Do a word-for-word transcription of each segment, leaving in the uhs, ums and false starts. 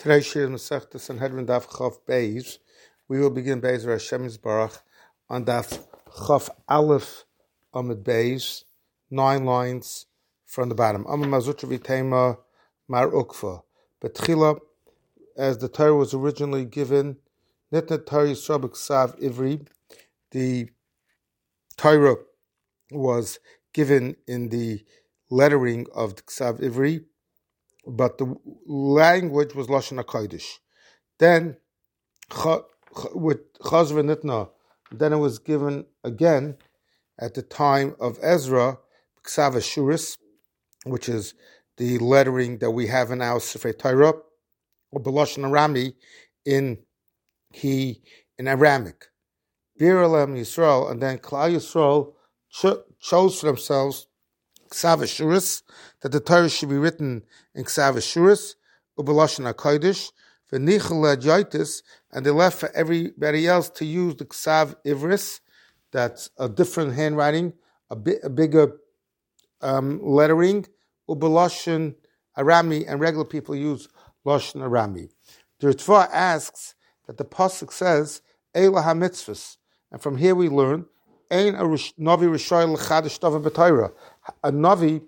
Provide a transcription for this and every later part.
Today's Shir Masechta Sanhedrin Daf Chaf Beis. We will begin Beis Hashem Yisbarach on Daf Chaf Aleph Amud Beis, nine lines from the bottom. Amud Mazutra V'Tema Mar Ukva. Betchila, as the Torah was originally given, Nitna Torah Yisrael B'Ksav Ivri. The Torah was given in the lettering of the Ksav Ivri, but the language was Lashon HaKodesh. Then, with Chazra Nitna, then it was given again at the time of Ezra, Ksav Ashuris, which is the lettering that we have in our Sefer Torah, or B'Lashon Arami in he in Aramic. Bir Elam Yisrael, and then Klal Yisrael cho- chose for themselves Ksav Ashuris, that the Torah should be written in Ksav Ashuris, Ubelashon HaKodesh, V'nichel Yaitis, and they left for everybody else to use the Ksav Ivris, that's a different handwriting, a, bi- a bigger um, lettering, Ubelashon Arami, and regular people use Lashon Arami. The Ritva asks that the Pasuk says, Eila HaMitzvahs, and from here we learn, Ein a Navi Rishai L'chadish Tova B'Torah. A Navi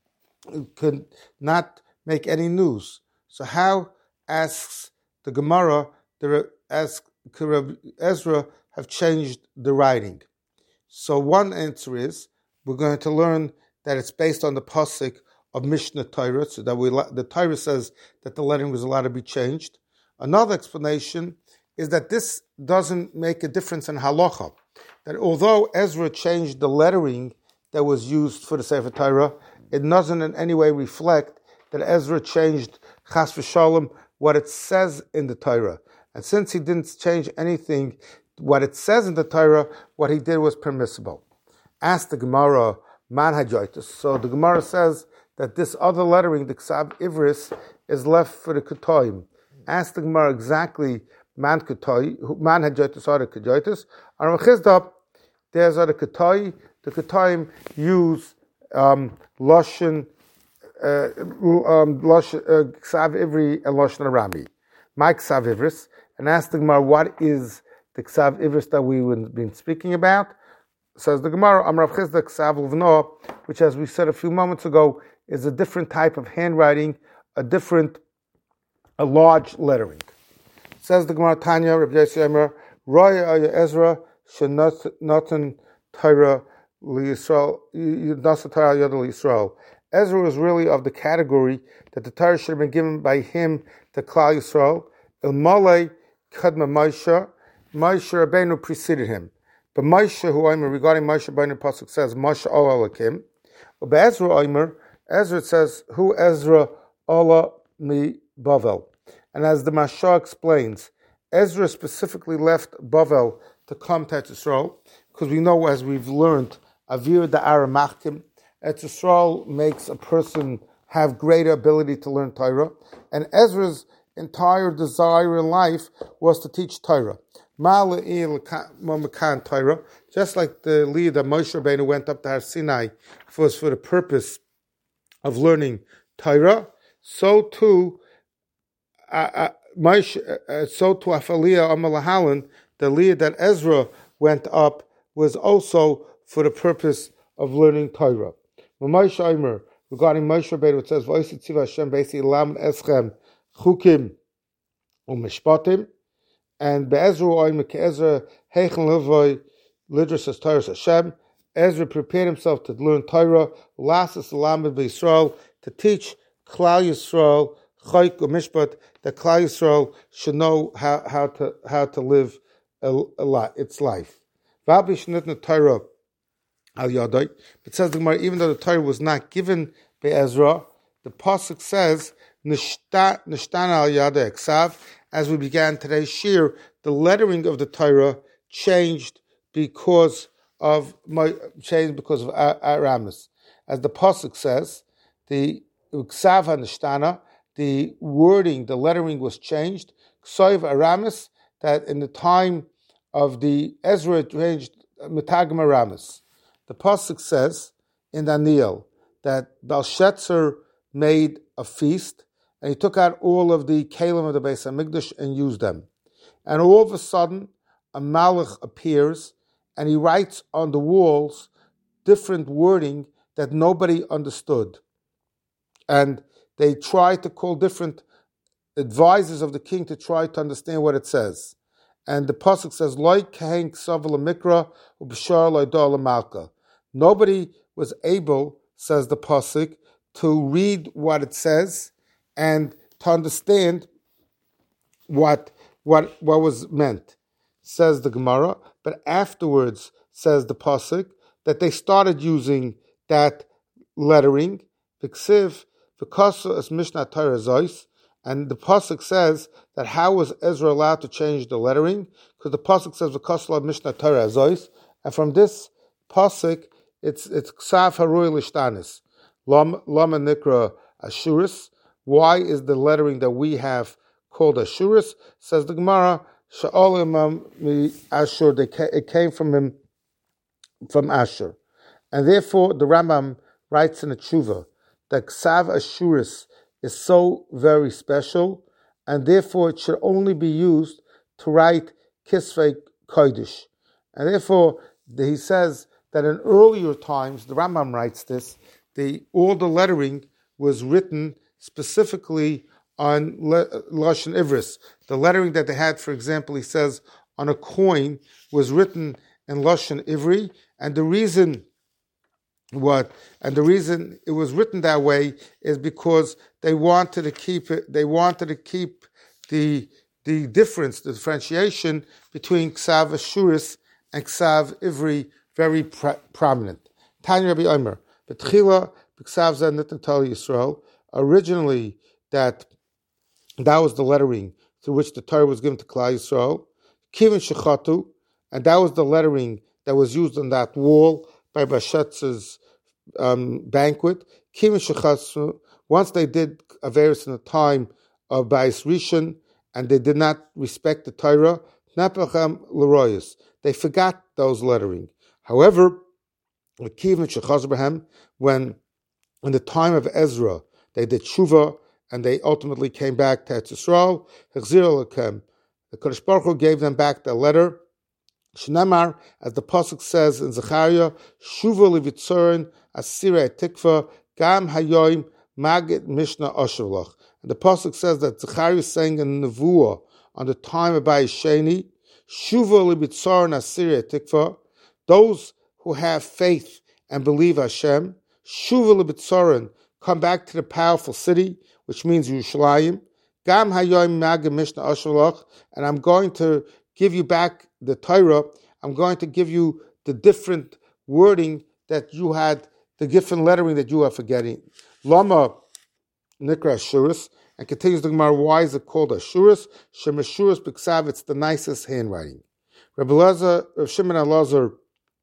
could not make any news. So how, asks the Gemara, the, asks, could Ezra have changed the writing? So one answer is, we're going to learn that it's based on the pasuk of Mishnah Torah, so that we, the Torah says that the lettering was allowed to be changed. Another explanation is that this doesn't make a difference in halacha. That although Ezra changed the lettering that was used for the Sefer Torah, it doesn't in any way reflect that Ezra changed Chas v'Shalom what it says in the Torah. And since he didn't change anything, what it says in the Torah, what he did was permissible. Ask the Gemara, Man Hajaitis. So the Gemara says that this other lettering, the Ksav Ivris, is left for the Ketoim. Ask the Gemara exactly Man Ketoi, Man Hajaitis or the Kajaitis. On Rechizda, there's other Ketoi. The Ketoim use um, Lashon, uh, um, Lashon, uh, Ksav Ivri and Lashon Arami. My Ksav Ivris, and ask the Gemara, what is the Ksav Ivris that we've been speaking about? Says the Gemara, Amar Rav Chizda Ksav Levno, which, as we said a few moments ago, is a different type of handwriting, a different, a large lettering. Says the Gemara, Tanya, Rabbi Yossi Omer, Roy Ezra Shenatan Torah L'Yisrael, Nasa Torah Yad L'Yisrael. Ezra was really of the category that the Torah should have been given by him to Klal Yisrael. El Malay Kadma Moshe, Moshe Rabbeinu preceded him. But Moshe, who Omer, regarding Moshe Rabbeinu, Pasuk says, Moshe Ola Lakim. But Ezra Omer, Ezra says, who Ezra Ola Mi Bavel. And as the Mashah explains, Ezra specifically left Bavel to come to Eretz Yisrael, because we know, as we've learned, Avir Da'ara Machkim, Eretz Yisrael makes a person have greater ability to learn Torah, and Ezra's entire desire in life was to teach Torah. Ma'ale'il Torah, just like the lead that Moshe Rabbeinu went up to Har Sinai was for the purpose of learning Torah, so too Uh, uh, Moshe, uh, so to Afaliyah Amalahalan, the lead that Ezra went up was also for the purpose of learning Torah. Moshe Omer, regarding Moshe Rabbeinu, it says, "V'oisitziv Hashem beisi lam eschem chukim u'mishpatim," and be'ezra Omer ke'ezra heichen levoy lidras as Torah Hashem. Ezra prepared himself to learn Torah, lasas lamed b'Yisrael, to teach Klal Yisrael Chayk or Mishpat, that Klal Yisrael should know how, how to how to live a, a lot, its life. It says the Gemara, even though the Torah was not given by Ezra, the pasuk says Nishtana al Yada Eksav. As we began today's shir, the lettering of the Torah changed because of changed because of Aramis. As the pasuk says, the Eksav Nishtana, the wording, the lettering was changed. Ksoiv Aramis, that in the time of the Ezra it changed Metagim Aramis. The pasuk says in Daniel that Belshazzar made a feast, and he took out all of the kalim of the Beis Hamikdash and used them. And all of a sudden, a malach appears, and he writes on the walls different wording that nobody understood. And they tried to call different advisors of the king to try to understand what it says. And the pasuk says, "Loi kahen ksav lemikra ub'shar lo'da lemalka." Nobody was able, says the pasuk, to read what it says and to understand what what what was meant. Says the Gemara, but afterwards, says the pasuk, that they started using that lettering, v'ksiv v'kasa as mishnah Torah zois, and the pasuk says that how was Ezra allowed to change the lettering? Because the pasuk says v'kasa mishnah Torah zois, and from this pasuk it's it's ksav haroi lishtanis, lama nikra ashuris. Why is the lettering that we have called ashuris? Says the Gemara, sha'olim ashur, it came from him from Asher. And therefore, the Rambam writes in a tshuva that Ksav Ashuris is so very special, and therefore it should only be used to write Kisvei Kodesh. And therefore, he says that in earlier times, the Rambam writes this, the all the lettering was written specifically on Le, Lashon Ivris. The lettering that they had, for example, he says, on a coin was written in Lashon Ivri, and the reason what and the reason it was written that way is because they wanted to keep it. They wanted to keep the the difference, the differentiation between Ksav Ashuris and Ksav Ivri very pre- prominent. Tanya Rabbi Omer, Betchila Ksav Zeh Nitan Tal Yisrael. Originally, that that was the lettering through which the Torah was given to Klal Yisrael. Kivin Shechatu. And that was the lettering that was used on that wall by Bashetz's um, banquet. Once they did Averis in the time of Bais Rishon, and they did not respect the Torah, they forgot those lettering. However, when in the time of Ezra, they did tshuva, and they ultimately came back to Eretz Yisrael, the Kodesh Baruch Hu gave them back the letter, Shnamar, as the pasuk says in Zechariah, Shuva levitzorin asira tikva gam hayoim magid mishnah oshavlach. And the pasuk says that Zechariah is saying in Nevuah on the time of Bayis Sheni, Shuva levitzorin asira tikva, those who have faith and believe Hashem, Shuva levitzorin, come back to the powerful city, which means Yerushalayim, gam hayoim magid mishnah oshavlach, and I'm going to give you back the Torah. I'm going to give you the different wording that you had, the different lettering that you are forgetting. Lama Nikra Ashuris, and continues the Gemara, why is it called Ashuris? Shem Ashuris B'Ksav, it's the nicest handwriting. Rabbi Elazar, Rav Shimon Elazar,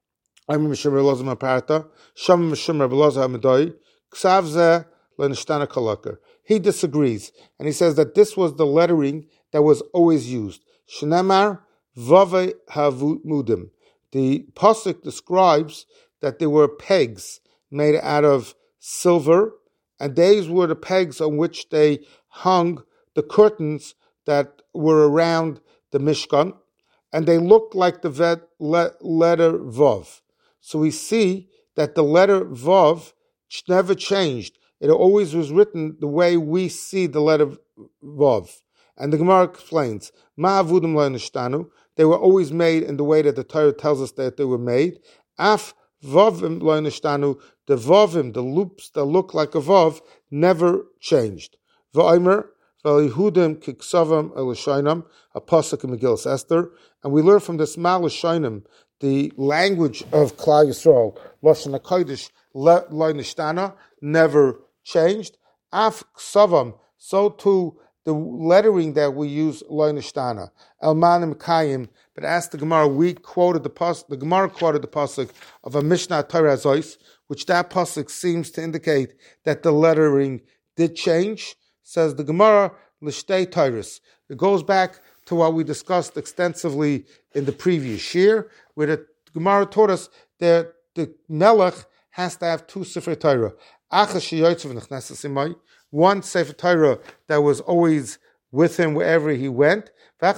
I'm Rav Shimon Elazar Maparta, Sham Mishim Rabbi Elazar Hamadoi, Ksav Zeh Lenishtana Kalakar. He disagrees, and he says that this was the lettering that was always used. Shnemar Vave Havudim. The pasuk describes that there were pegs made out of silver, and these were the pegs on which they hung the curtains that were around the Mishkan, and they looked like the vet, le, letter Vav. So we see that the letter Vav never changed. It always was written the way we see the letter Vav. And the Gemara explains, Ma'avudim lo nishtanu, they were always made in the way that the Torah tells us that they were made. Af vavim lo nishtanu, the vavim, the loops that look like a vav, never changed. V'omer, v'alihudim kiksavam elishainam, a pasuk in Megillas Esther, and we learn from this ma'alishainam, the language of Klal Yisrael, Lashon HaKodesh, lo nishtana, never changed. Af ksavam, so too the lettering that we use, lo nishtana, elmanim kayim. But as the Gemara, we quoted the pasuk. The Gemara quoted the pasuk of a Mishnah Torah Zois, which that pasuk seems to indicate that the lettering did change. Says the Gemara, l'shtei Torahs. It goes back to what we discussed extensively in the previous year, where the Gemara taught us that the Melech has to have two Sifrei Torah. one Sefer Torah that was always with him wherever he went, and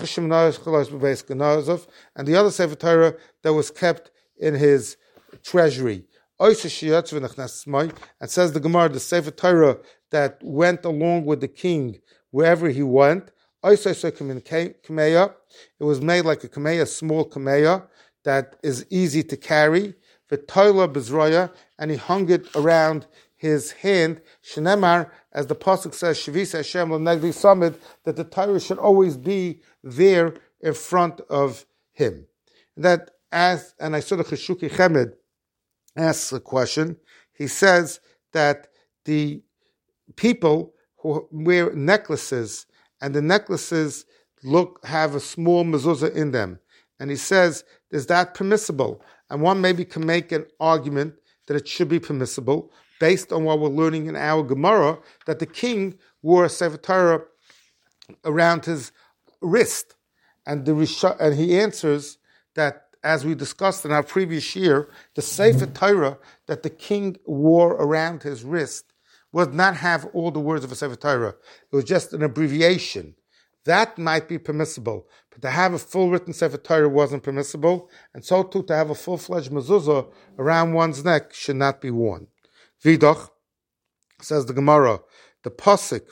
the other Sefer Torah that was kept in his treasury. And says the Gemara, the Sefer Torah that went along with the king wherever he went, it was made like a kameya, a small kameya that is easy to carry. And he hung it around his hand. Shenemar, as the pasuk says, Shavis Hashem l'negdi samid, that the Torah should always be there in front of him. That as and I saw the Cheshuki Chemed asks a question. He says that the people who wear necklaces and the necklaces look have a small mezuzah in them, and he says, is that permissible? And one maybe can make an argument that it should be permissible based on what we're learning in our Gemara, that the king wore a Sefer Torah around his wrist, and the and he answers that, as we discussed in our previous year, the Sefer Torah that the king wore around his wrist would not have all the words of a Sefer Torah. It was just an abbreviation. That might be permissible, but to have a full written Sefer Torah wasn't permissible, and so too to have a full-fledged mezuzah around one's neck should not be worn. Vidach, says the Gemara, the pasuk,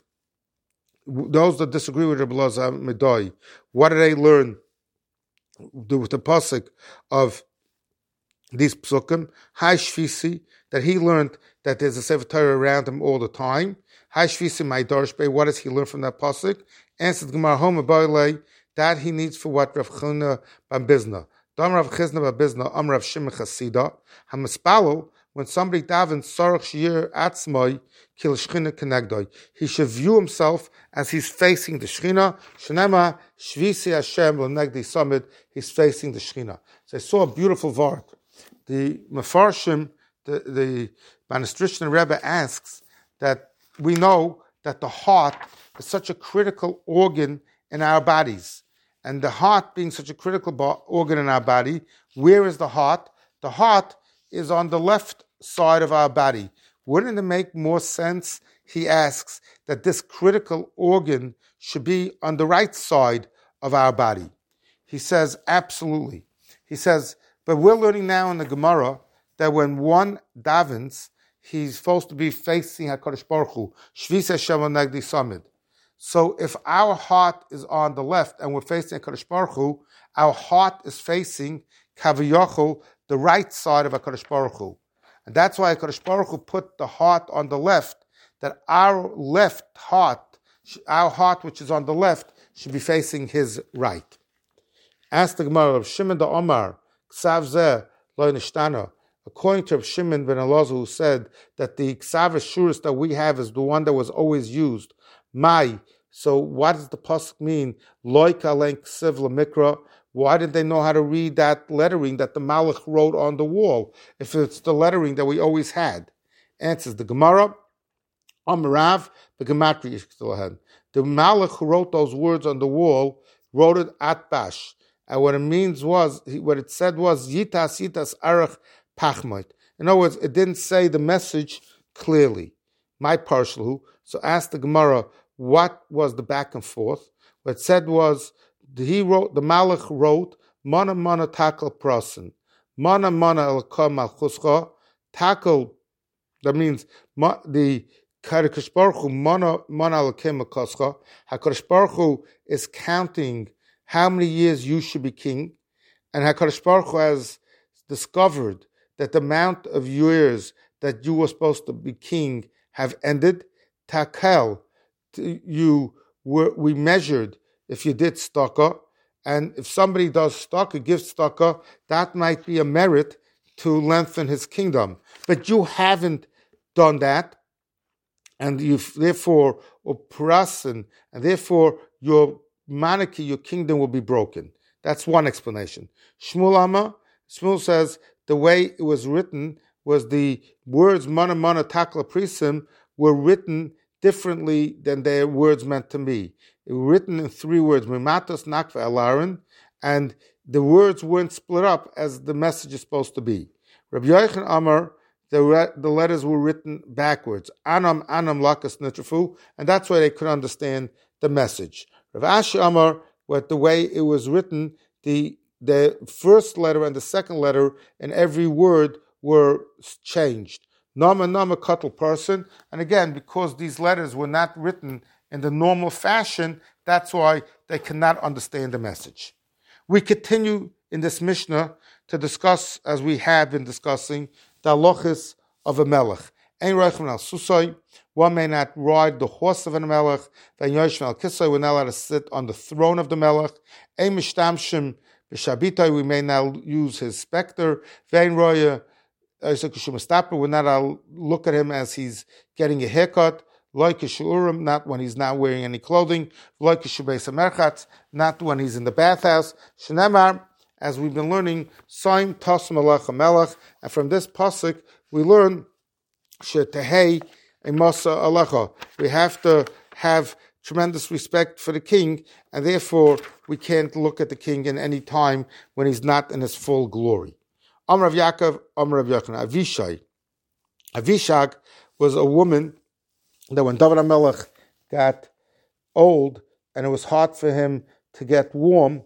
those that disagree with Rabbi Elazar Medai, what do they learn with the pasuk of these psukim? Hai Shvisi, that he learned that there's a Sefer Torah around him all the time. Hai Shvisi my Darshbe, what does he learn from that pasuk? Answers the Gemara, Homa Bailei, that he needs for what Rav Chuna Bambizna. Dam Rav Chizna Bambizna, Am Rav Shimon Chasida, Hamaspalo, when somebody davens Sarach Shir Atzmai, Kil Shchina Kenegdoi, he should view himself as he's facing the Shechina. Shnema Shvisi Hashem L'Negdi Samid, he's facing the Shechina. So I saw a beautiful vart. The Mefarshim, the the Banistrishna Rebbe asks that we know that the heart is such a critical organ in our bodies, and the heart being such a critical bo- organ in our body, where is the heart? The heart is on the left side of our body. Wouldn't it make more sense, he asks, that this critical organ should be on the right side of our body? He says, absolutely. He says, but we're learning now in the Gemara that when one davens, he's supposed to be facing HaKadosh Baruch Hu, Shvis Hashem Nagdi Samid. So if our heart is on the left and we're facing HaKadosh Baruch Hu, our heart is facing Kaviyachol, the right side of HaKadosh Baruch Hu. And that's why HaKadosh Baruch Hu put the heart on the left, that our left heart, our heart which is on the left, should be facing his right. Ask the Gemara of Shimon the Omar, Ksav Zeh Lo Nishtana, according to Shimon ben Elazar, who said that the Ksav Ashuris that we have is the one that was always used. Mai. So what does the pasuk mean? Loi kalen ksiv lemikra. Why didn't they know how to read that lettering that the Malach wrote on the wall, if it's the lettering that we always had? Answers the Gemara, Amarav, the Gematria. The Malach who wrote those words on the wall wrote it at Bash. And what it means was, what it said was, Yitas Yitas Arach Pachmoit. In other words, it didn't say the message clearly. My partial. So ask the Gemara, what was the back and forth? What it said was, he wrote, the Malach wrote, Mana Mana Takel Prasen. Mana Mana Elka Malchuscha. Takel, that means the HaKadosh Baruch Hu, Mana Mana Elka Malchuscha. HaKadosh Baruch Hu is counting how many years you should be king. And HaKadosh Baruch Hu has discovered that the amount of years that you were supposed to be king have ended. Takel, you were, we measured if you did staka, and if somebody does staka, gives staka, that might be a merit to lengthen his kingdom. But you haven't done that, and you therefore operasin, and therefore your monarchy, your kingdom will be broken. That's one explanation. Shmuel Amma, Shmuel says the way it was written was the words mana mana takla prisim were written differently than their words meant to be. It was written in three words, Mimatos Nakva Elaron, and the words weren't split up as the message is supposed to be. Rabbi Yochanan Amar the, re- the letters were written backwards. Anam, Anam, Lakas, Nitrafu, and that's why they could understand the message. Rav Ashi Amar, with the way it was written, the the first letter and the second letter in every word were changed. Nama, Nama, Kutl person, and again, because these letters were not written in the normal fashion, that's why they cannot understand the message. We continue in this Mishnah to discuss, as we have been discussing, the halachas of a melech. Ein roichem al susay, one may not ride the horse of a melech. Vein yoshim al kisay, we're not allowed to sit on the throne of the melech. Ein mishtamshim b'shabitay, we may not use his specter. Vein roya isakishum we're not allowed to look at him as he's getting a haircut. Like Shurim, not when he's not wearing any clothing. Like Shubeis Merchatz, not when he's in the bathhouse. Shnemar, as we've been learning, Saim Tos Melech Melech, and from this pasuk we learn Shetehei Emasa Alecha. We have to have tremendous respect for the king, and therefore we can't look at the king in any time when he's not in his full glory. Amar Rav Yaakov, Amar Rav Yochanan, Avishai. Avishag was a woman that when David HaMelech got old and it was hard for him to get warm,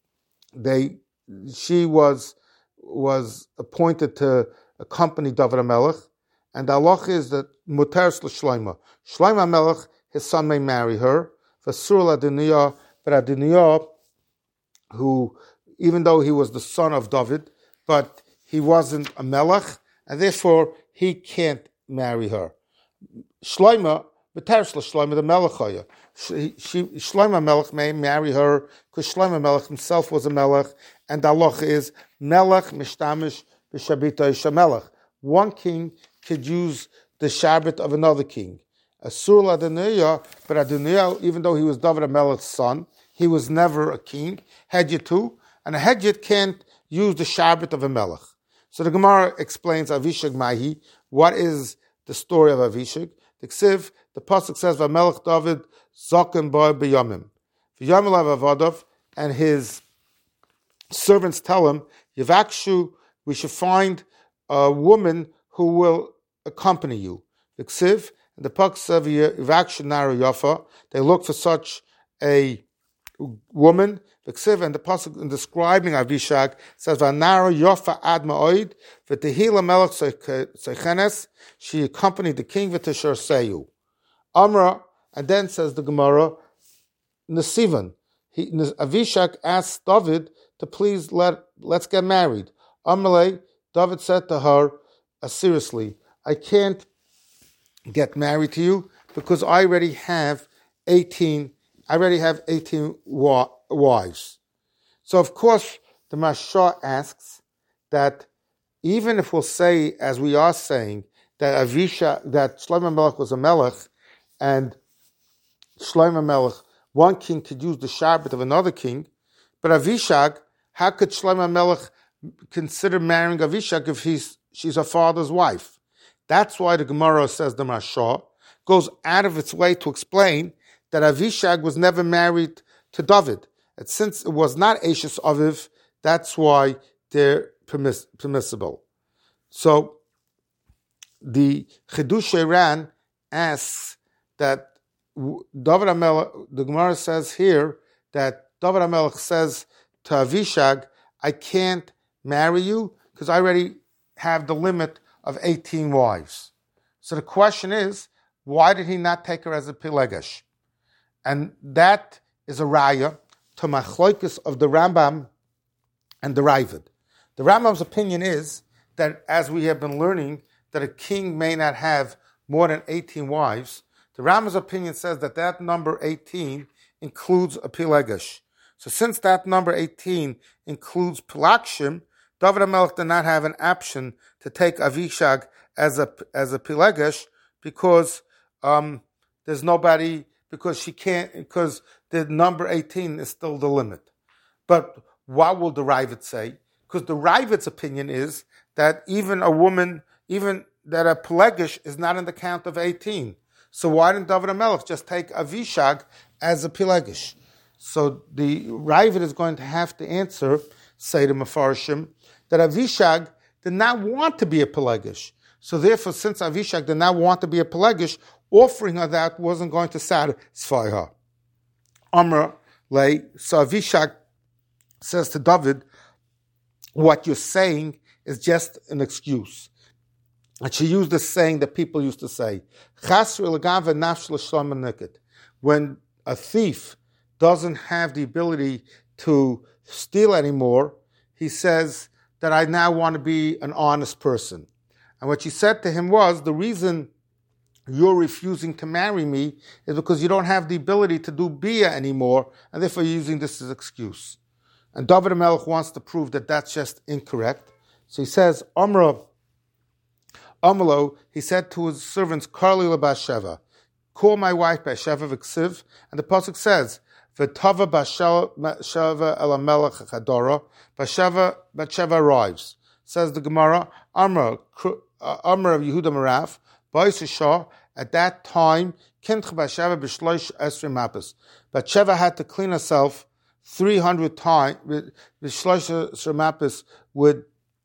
they she was was appointed to accompany David HaMelech, and the halach is that muteres l'shloima. Shloima HaMelech, his son may marry her. V'asur l'Adoniyah, but Adoniyah, who, even though he was the son of David, but he wasn't a melech, and therefore he can't marry her. Shloima, B'teres l'Shloima, the Melechaya. She, she, Shloima Melech may marry her because Shloima Melech himself was a Melech, and the halach is Melech mishtamish b'shabita shamelech. One king could use the Shabbat of another king. Asur l'Adoniyah, but Adoniyah, even though he was David HaMelech's son, he was never a king. Hedjit too, and a Hedjit can't use the Shabbat of a Melech. So the Gemara explains Avishag Mahi. What is the story of Avishag? The Ksiv, the pasuk says, "Vamelech David zaken ba b'yamim, v'yamim lav avadav," and his servants tell him, "Yivakshu, we should find a woman who will accompany you." The Ksiv, and the pasuk says, "Yivakshu naru yafa," they look for such a woman. The Ksiv and the pasuk in describing Avishag says, "V'naru yafa ad ma'od v'tehila melech seichenes." She accompanied the king v'teshar seyu. Amra, and then says the Gemara, Nesivan. He, Avishag asked David to please let let's get married. Amrle, David said to her, uh, seriously, I can't get married to you because I already have eighteen. I already have eighteen wa- wives. So of course the Mashah asks that even if we'll say, as we are saying, that Avisha, that Shlomo Melech was a Melech, and Shlomo Melech, one king could use the Shabbat of another king, but Avishag, how could Shlomo Melech consider marrying Avishag if he's she's her father's wife? That's why the Gemara says the Mashah goes out of its way to explain that Avishag was never married to David. And since it was not Ashes Aviv, that's why they're permiss- permissible. So the Chidush Iran asks that David HaMelech, the Gemara says here that David HaMelech says to Avishag, I can't marry you because I already have the limit of eighteen wives. So the question is, why did he not take her as a Pilegesh? And that is a raya to machloikis of the Rambam and the Ravid. The Rambam's opinion is that, as we have been learning, that a king may not have more than eighteen wives. The Rambam's opinion says that that number eighteen includes a Pilegesh. So since that number eighteen includes Pilakshim, David HaMelech did not have an option to take Avishag as a as a Pilegesh because um, there's nobody, because she can't, because the number eighteen is still the limit. But what will the Ravid say? Because the Ravid's opinion is that even a woman, even that a Pilegesh is not in the count of eighteen. So why didn't David HaMelech just take Avishag as a Pilegesh? So the Ravid is going to have to answer, say to Mefarshim, that Avishag did not want to be a Pilegesh. So therefore, since Avishag did not want to be a Pelegish, offering her that wasn't going to satisfy her. Amr lay, so Avishag says to David, what you're saying is just an excuse. And she used this saying that people used to say, when a thief doesn't have the ability to steal anymore, he says that I now want to be an honest person. And what she said to him was, the reason you're refusing to marry me is because you don't have the ability to do bia anymore, and therefore you're using this as an excuse. And David HaMelech wants to prove that that's just incorrect. So he says, Amra, Amalo, he said to his servants, Karli le Basheva, call my wife Basheva v'ksiv, and the pasuk says, V'tava Basheva el HaMelech chadora, Basheva, Basheva arrives. Says the Gemara, Amra, Amra of Yehuda Maraf, Ba'isha, at that time, Kintch Basheva b'shloish esrim mapis. Basheva had to clean herself three hundred times, b'shloish esrim mapis, with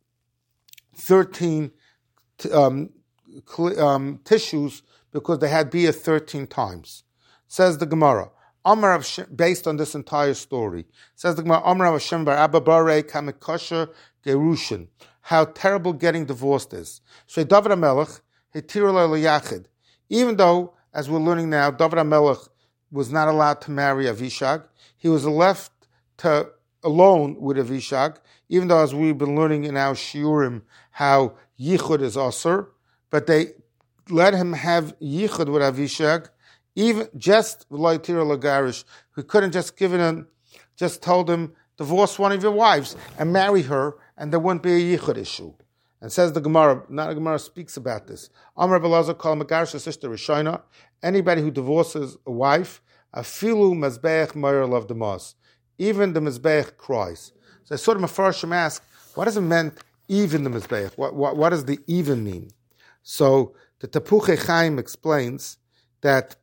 thirteen um, um, tissues, because they had bia thirteen times. Says the Gemara, Amar of Shem, based on this entire story, says the Gemara, Amar of Hashem bar Abba Barei kamikosher gerushin, how terrible getting divorced is. So David HaMelech, hitir lo yachid, even though, as we're learning now, David HaMelech was not allowed to marry Avishag, he was left to alone with Avishag, even though, as we've been learning in our shiurim, how yichud is asur, but they let him have yichud with Avishag, even just v'loitira lagarish. We couldn't just give him, just told him, divorce one of your wives and marry her, and there wouldn't be a yichud issue. And says the Gemara, not the Gemara speaks about this. Amar Belazar called Megarish sister Rishona, anybody who divorces a wife, afilu mezbeach moyer love the mas. Even the mezbeach cries. So I sort of Mefarshim ask, what does it mean, even the mezbeach? What, what, what does the even mean? So the Tapuchei Chaim explains that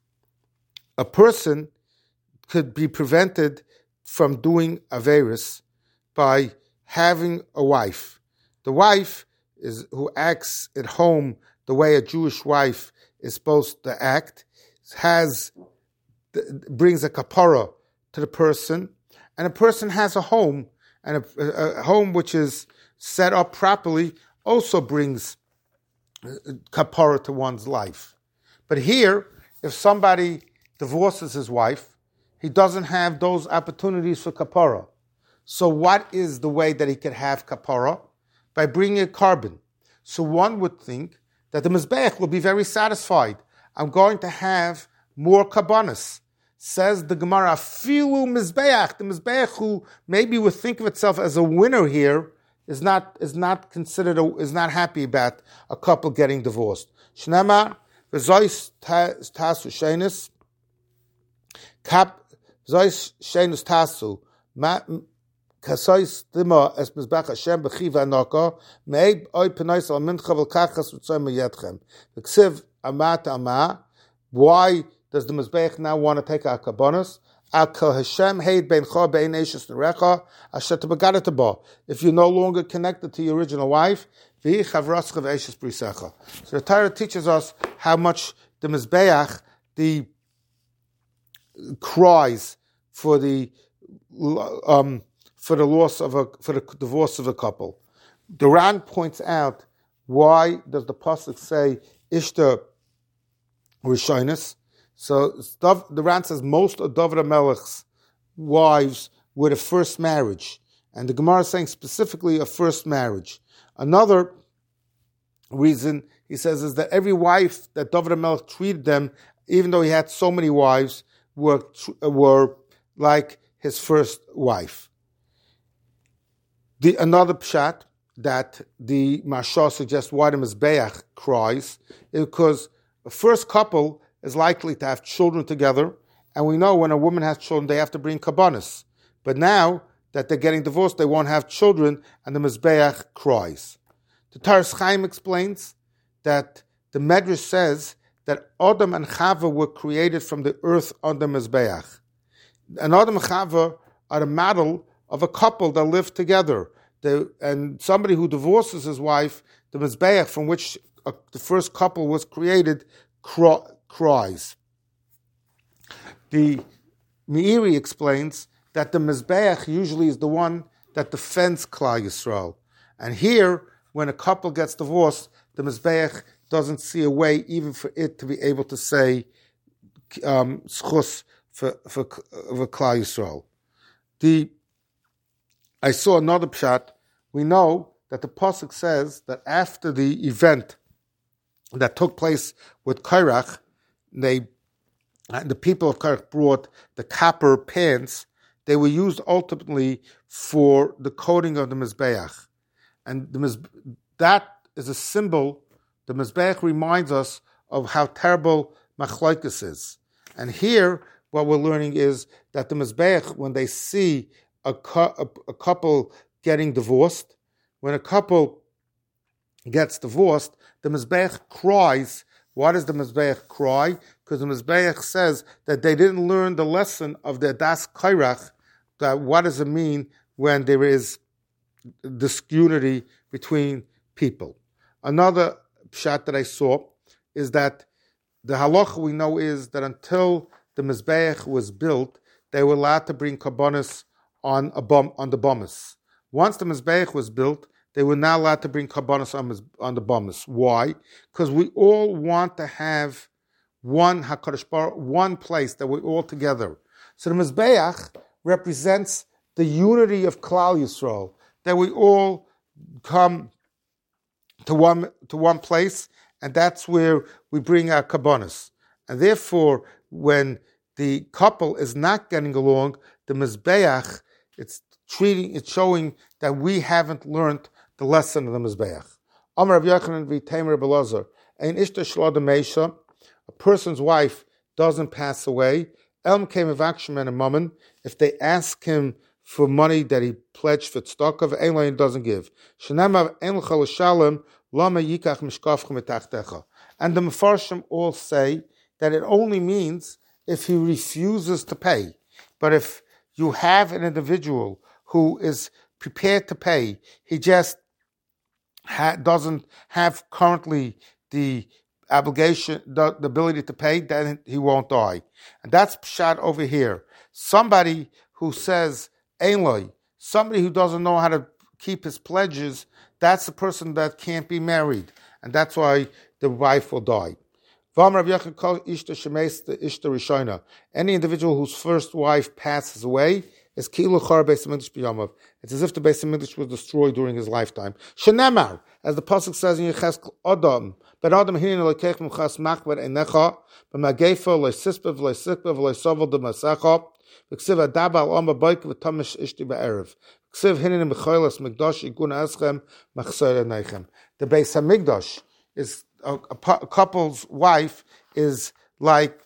a person could be prevented from doing Averis by having a wife. The wife is who acts at home the way a Jewish wife is supposed to act, has brings a kapara to the person, and a person has a home, and a, a, a home which is set up properly also brings kapara to one's life. But here, if somebody divorces his wife, he doesn't have those opportunities for kapara. So what is the way that he could have kapara? By bringing a carbon. So one would think that the Mizbeach will be very satisfied. I'm going to have more kabbanis. Says the Gemara, Filu Mizbeach, the Mizbeach who maybe would think of itself as a winner here, is not is not considered, a, is not happy about a couple getting divorced. Shnema, V'zois tasu shenis, kap, V'zois shenis tasu, Kasois dima es mizbach Hashem b'chiva naka me'ed oy penais al mincha v'lkachas v'tzoy meyetchem. V'ksiv amat ama. Why does the mizbech now want to take our kabbonos? Al kol Hashem heid beincha bein eishes nerecha asher tebegadet ba. If you're no longer connected to your original wife, v'hi chavrascha v'eishes brisecha. So the Torah teaches us how much the mizbeach, the cries for the um. for the loss of a, for the divorce of a couple. The Ran points out, why does the pasuk say Ishta Rishonis? So the Ran says most of David HaMelech's wives were the first marriage, and the Gemara is saying specifically a first marriage. Another reason he says is that every wife that David HaMelech treated them, even though he had so many wives, were were like his first wife. The, another pshat that the Mashal suggests why the Mizbeach cries is because the first couple is likely to have children together, and we know when a woman has children, they have to bring kabbanis. But now that they're getting divorced, they won't have children, and the Mizbeach cries. The Taras Chaim explains that the Medrash says that Adam and Chava were created from the earth on the Mizbeach. And Adam and Chava are the model of a couple that live together. The, and somebody who divorces his wife, the Mizbeach from which uh, the first couple was created cry, cries. The Meiri explains that the Mizbeach usually is the one that defends Klal Yisrael. And here, when a couple gets divorced, the Mizbeach doesn't see a way even for it to be able to say um, schus for, for, for Klal Yisrael. The, I saw another pshat. We know that the Pasuk says that after the event that took place with Kairach, they, the people of Kairach brought the copper pans. They were used ultimately for the coating of the Mizbeach. And the Miz, that is a symbol. The Mizbeach reminds us of how terrible Machlokes is. And here, what we're learning is that the Mizbeach, when they see a, cu- a, a couple getting divorced, when a couple gets divorced, the Mizbeach cries. Why does the Mizbeach cry? Because the Mizbeach says that they didn't learn the lesson of the Das Kairach, that what does it mean when there is disunity between people. Another pshat that I saw is that the halacha we know is that until the Mizbeach was built, they were allowed to bring karbonos on a bum, on the bomus. Once the Mizbeach was built, they were not allowed to bring karbonos on, on the bomus. Why? Because we all want to have one HaKadosh Baruch, one place that we're all together. So the Mizbeach represents the unity of Klal Yisrael, that we all come to one to one place, and that's where we bring our karbonos. And therefore, when the couple is not getting along, the Mizbeach, it's treating, it's showing that we haven't learned the lesson of the Mizbeach. Amar Rav Yochanan v'Tamer Belazar, ein ishta shlo demeisha, a person's wife doesn't pass away. Elm came of action and a moment. If they ask him for money that he pledged for tzedakah, Ein doesn't give. Shenema ein l'cha l'shalom lama yikach mishkafcha mitachtecha. And the Mefarshim all say that it only means if he refuses to pay. But if you have an individual who is prepared to pay, he just ha- doesn't have currently the obligation, the, the ability to pay, then he won't die. And that's pshat over here. Somebody who says, Einloi, somebody who doesn't know how to keep his pledges, that's the person that can't be married. And that's why the wife will die. Any individual whose first wife passes away is kilu char beis hamikdash b'yamav. It's as if the beis hamikdash was destroyed during his lifetime. Shenemar, as the pasuk says in Yechezkel, Adam, ben Adam hinin lekech mchas machber enecha, b'magefa leisispev leisikpev leisovel d'masecha, v'ksiv adaba al oma boik v'tamish ishti ba'erev, v'ksiv hinin mechoilas mikdash igun eschem machser enechem. The beis hamikdash is a, a, a couple's wife is like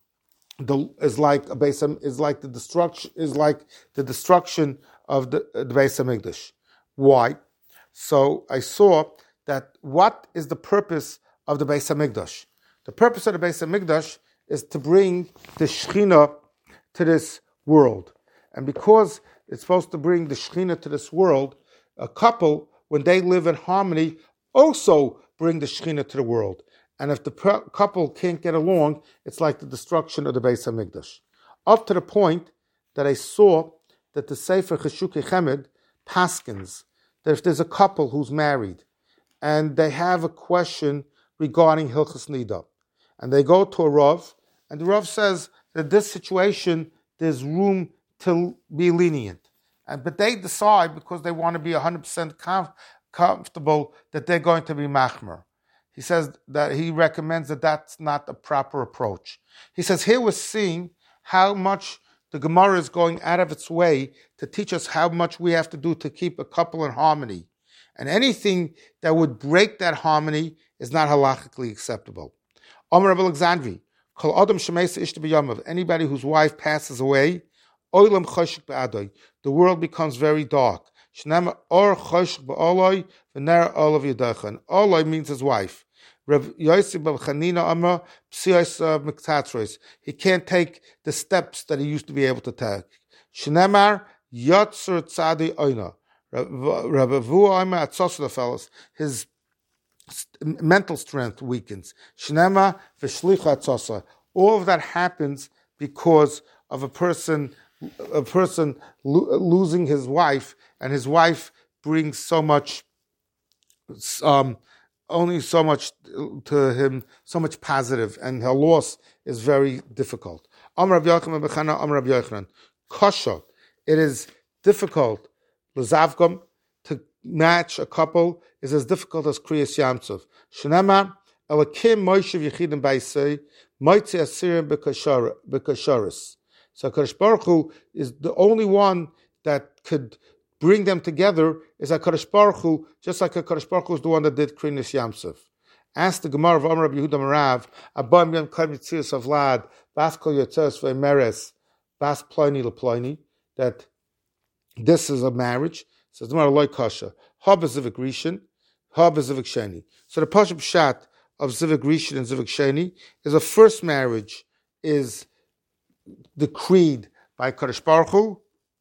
the is like a Beis is like the destruction is like the destruction of the, the Beis Hamikdash. Why? So I saw that what is the purpose of the Beis Hamikdash? The purpose of the Beis Hamikdash is to bring the Shechina to this world, and because it's supposed to bring the Shechina to this world, a couple, when they live in harmony, also bring the Shechina to the world. And if the couple can't get along, it's like the destruction of the Beis Hamikdash. Up to the point that I saw that the Sefer Cheshukei Chemed paskins that if there's a couple who's married and they have a question regarding Hilchas Nida, and they go to a Rav, and the Rav says that this situation there's room to be lenient, and but they decide because they want to be one hundred percent comf- comfortable that they're going to be machmer. He says that he recommends that that's not a proper approach. He says here we're seeing how much the Gemara is going out of its way to teach us how much we have to do to keep a couple in harmony. And anything that would break that harmony is not halachically acceptable. Omer Rabbi Alexandri, Kol Adam Shemeisa Ishta B'Yamav, anybody whose wife passes away, Oilam Choshik B'Adoi, the world becomes very dark. Shnema Or Choshik B'Oloi, V'ner Olav Yadachan. Oloi means his wife. Rav Yosef Bar Chanina Amar Psios Miktatzros. He can't take the steps that he used to be able to take. Shnemar Yotzur Tzadi Oina. Rav Avu Amar Atzos the fellows. His st- mental strength weakens. Shnema v'shlicha tzosa. All of that happens because of a person, a person lo- losing his wife, and his wife brings so much, um, only so much to him, so much positive, and her loss is very difficult. Amar Rav Yochanan b'chana, Amar Rav Yochanan, kasha. It is difficult. L'zavgam, to match a couple is as difficult as Kriyas Yamsov. Shnema elakim Moshe v'yichidim b'isei moitzi asirim b'kasharis. So HaKadosh Baruch Hu is the only one that could bring them together. Is HaKadosh Baruch Hu, just like HaKadosh Baruch Hu is the one that did Kriyas Yamsov. Ask the Gemara of Amar Rabbi Yehuda Marav, Abam Yom Kaim Yitzias of Lad, Bas Kol Yotzes V'Emeres, Bas Pliny LePliny, that this is a marriage. Says the Gemara Loi Kasha. Hab is Zivik Rishon, Hab is Zivik Sheni. So the Pashup Shat of Zivik Rishon and Zivik Sheni is a first marriage is decreed by Kadosh Baruch Hu.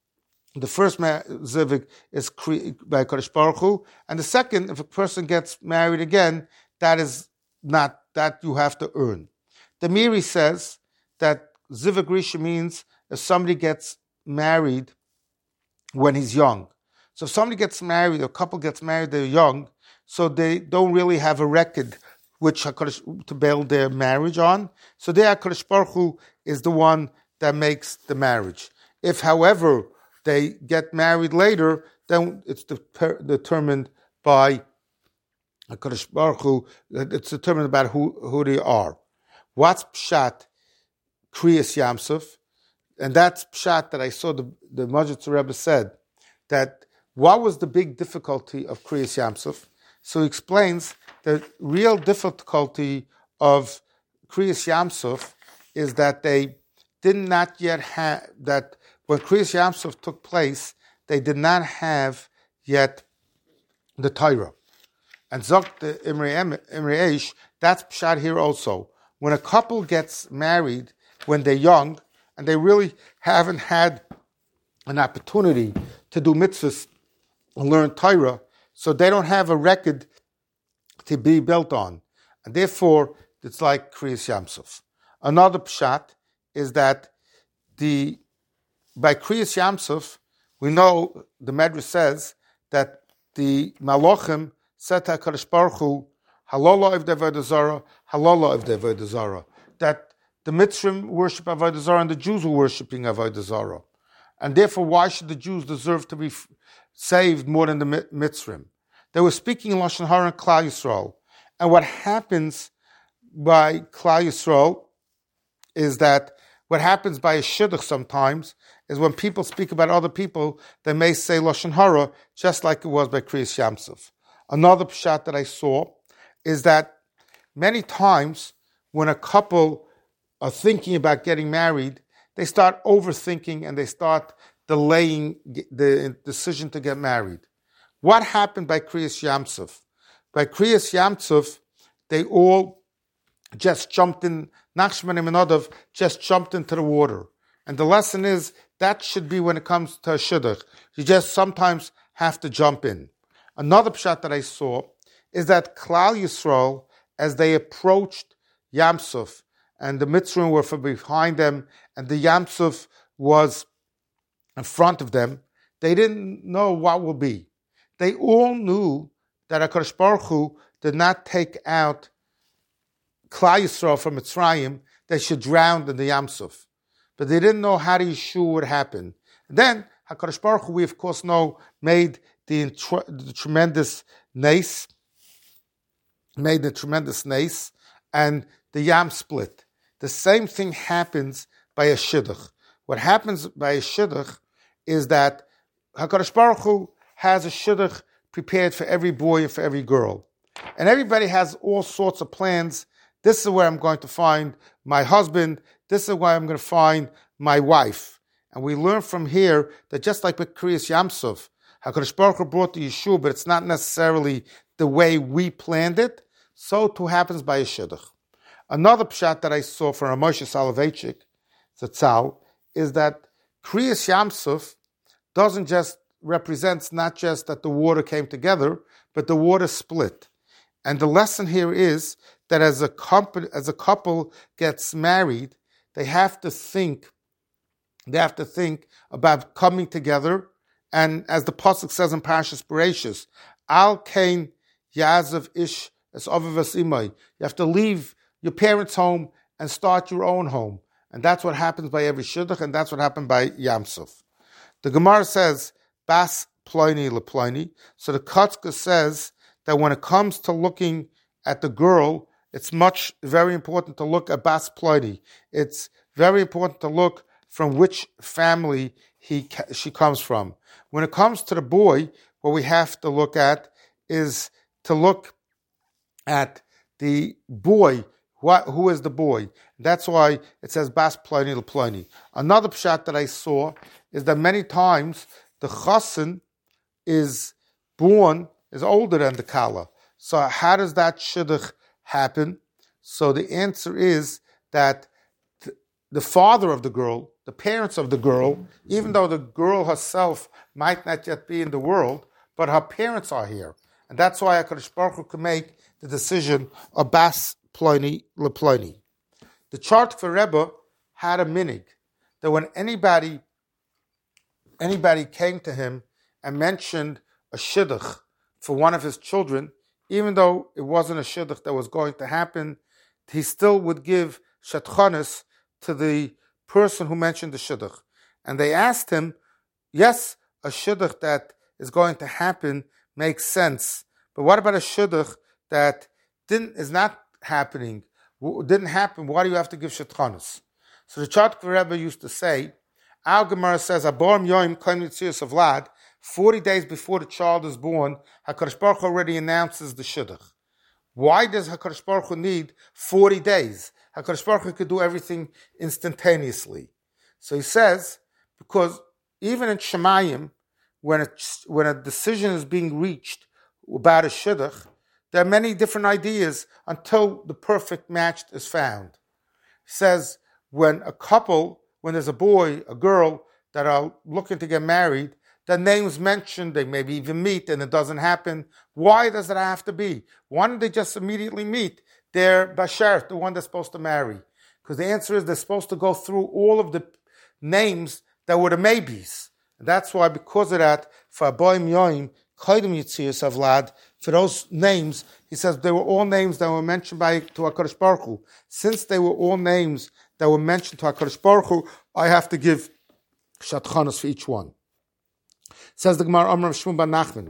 The first ma- Zivik is cre- by Kadosh Baruch Hu, and the second, if a person gets married again, that is not, that you have to earn. The Miri says that Zivik Rishon means if somebody gets married when he's young. So if somebody gets married, a couple gets married, they're young, so they don't really have a record which HaKadosh, to build their marriage on. So there HaKadosh Baruch Hu is the one that makes the marriage. If, however, they get married later, then it's de- determined by HaKadosh Baruch Hu, it's determined about who, who they are. What's Pshat Kriyas Yamsuf? And that's Pshat that I saw the, the Majid Rebbe said, that what was the big difficulty of Kriyas Yamsuf? So he explains the real difficulty of Kriyas Yamsuf is that they did not yet have, that when Kriyas Yamsuf took place, they did not have yet the Torah. And Zok the Imrei Eish, that's Pshat here also. When a couple gets married when they're young, and they really haven't had an opportunity to do mitzvahs and learn Torah, so they don't have a record to be built on. And therefore, it's like Kriyas Yamsuf. Another pshat is that the by Kriyas Yamsuf, we know, the Medrash says, that the Malachim said to HaKadosh Baruch Hu, Halala of the Avodah Zarah, Halala of the Avodah Zarah, that the Mitzrim worship Avodah Zarah and the Jews were worshipping Avodah Zarah. And therefore, why should the Jews deserve to be f- saved more than the Mitzrim? They were speaking in Lashon Hara and Klal Yisrael. And what happens by Klal Yisrael is that what happens by a shidduch sometimes is when people speak about other people, they may say Lashon Hara, just like it was by Kriyas Yamsuf. Another pshat that I saw is that many times when a couple are thinking about getting married, they start overthinking and they start delaying the decision to get married. What happened by Kriyas Yamsuf? By Kriyas Yamsuf, they all just jumped in, Nachshman and Menadav just jumped into the water. And the lesson is, that should be when it comes to a shidduch. You just sometimes have to jump in. Another pshat that I saw is that Klal Yisrael, as they approached Yamsuf, and the Mitzrim were from behind them, and the Yamsuf was in front of them, they didn't know what will be. They all knew that HaKadosh Baruch Hu did not take out Klal Yisrael from Mitzrayim, they should drown in the Yamsuf. But they didn't know how the Yeshua would happen. And then, HaKadosh Baruch Hu, we of course know, made the, the tremendous nace, made the tremendous nace, and the Yam split. The same thing happens by a shidduch. What happens by a shidduch is that HaKadosh Baruch Hu has a shidduch prepared for every boy and for every girl. And everybody has all sorts of plans. This is where I'm going to find my husband. This is where I'm going to find my wife. And we learn from here that just like with Kriyas Yamsuf, HaKadosh Baruch Hu brought the Yeshua, but it's not necessarily the way we planned it. So too happens by a shidduch. Another pshat that I saw from Moshe Soloveitchik, Zatzal, is that Kriyas Yamsuf doesn't just represents not just that the water came together, but the water split. And the lesson here is that as a couple, as a couple gets married, they have to think, they have to think about coming together. And as the pasuk says in Parashas Bereshis, Al Kain Yazav Ish Es Avivas Imai. You have to leave your parents' home and start your own home. And that's what happens by every shidduch, and that's what happened by Yamsuf. The Gemara says, Bas Pliny LePliny. So the Kotzka says that when it comes to looking at the girl, it's much, very important to look at Bas Pliny. It's very important to look from which family he she comes from. When it comes to the boy, what we have to look at is to look at the boy. What, who is the boy? That's why it says Bas Pliny LePliny. Another pshat that I saw is that many times the chassan is born, is older than the kala. So how does that shidduch happen? So the answer is that th- the father of the girl, the parents of the girl, even though the girl herself might not yet be in the world, but her parents are here. And that's why HaKadosh Baruch Hu can make the decision of Bas Pliny LePliny. The Chartker Rebbe had a minig that when anybody anybody came to him and mentioned a shidduch for one of his children, even though it wasn't a shidduch that was going to happen, he still would give shatchanis to the person who mentioned the shidduch. And they asked him, yes, a shidduch that is going to happen makes sense, but what about a shidduch that didn't is not happening, didn't happen? Why do you have to give shatchanis? So the Chartker Rebbe used to say, our Gemara says, Aborim Yoim Koim Yitzias of Vlad, forty days before the child is born, HaKadosh Baruch Hu already announces the shidduch. Why does HaKadosh Baruch Hu need forty days? HaKadosh Baruch Hu could do everything instantaneously. So he says, because even in Shemayim, when a, when a decision is being reached about a shidduch, there are many different ideas until the perfect match is found. He says, when a couple, when there's a boy, a girl that are looking to get married, the names mentioned, they maybe even meet and it doesn't happen. Why does it have to be? Why don't they just immediately meet their bashert, the one they're supposed to marry? Because the answer is they're supposed to go through all of the names that were the maybes. And that's why, because of that, for Aboim Yoim, Kodim Yitzias Avlad, for those names, he says they were all names that were mentioned by to HaKadosh Baruch Hu. Since they were all names that were mentioned to HaKadosh Baruch Hu, I have to give shatchanos for each one. Says the Gemara, Amar Shmuel ben Nachman,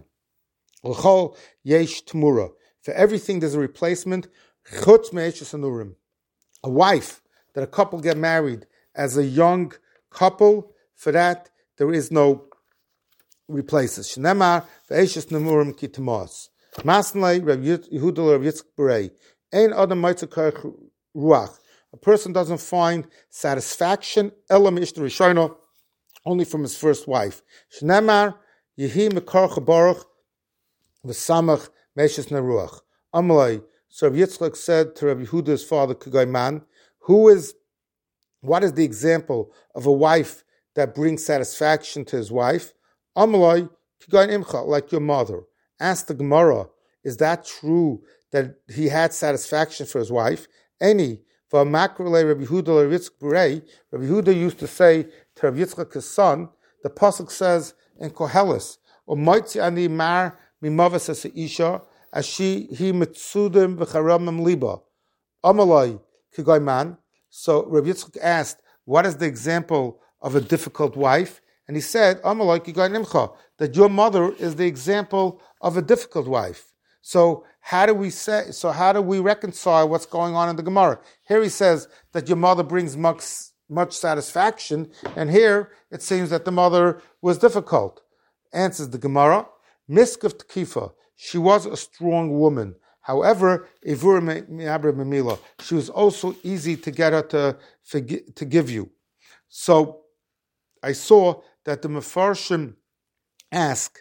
L'chol yesh tmura. For everything there's a replacement. Chutz me'eshes anurim. A wife that a couple get married as a young couple, for that there is no replaces. Shnemar ve'eshes namurim ki tamos. Masnei Rav Yehuda Rav Yitzchak Berei. Ein adam meitzakar ruach. A person doesn't find satisfaction elam ishta rishona, only from his first wife. Shnemar yehi mekar chabaruch v'samach meishes naruach. Amalei. So Rav Yitzchak said to Rav Yehuda's father Kugayman, who is, what is the example of a wife that brings satisfaction to his wife? Amalei Kugayn imcha, like your mother. Asked the Gemara, is that true that he had satisfaction for his wife? Any. For Makrele Rabbi Yehuda Rav Yitzchak Berei, Rabbi Yehuda used to say to Rav Yitzchak's son, the pasuk says in Koheles, "O moitzi ani mar mimavas as isha, as she he mitzudim v'charamim liba." Amalai kigayman. So Rav Yitzchak asked, "What is the example of a difficult wife?" And he said, Amalai kigay nimcha, that your mother is the example of a difficult wife. So how do we say? So how do we reconcile what's going on in the Gemara? Here he says that your mother brings much, much satisfaction, and here it seems that the mother was difficult. Answers the Gemara, Miskav Tkifa, she was a strong woman. However, Ivur Me'abra Memila, she was also easy to get her to forgive, to give you. So I saw that the Mefarshim ask,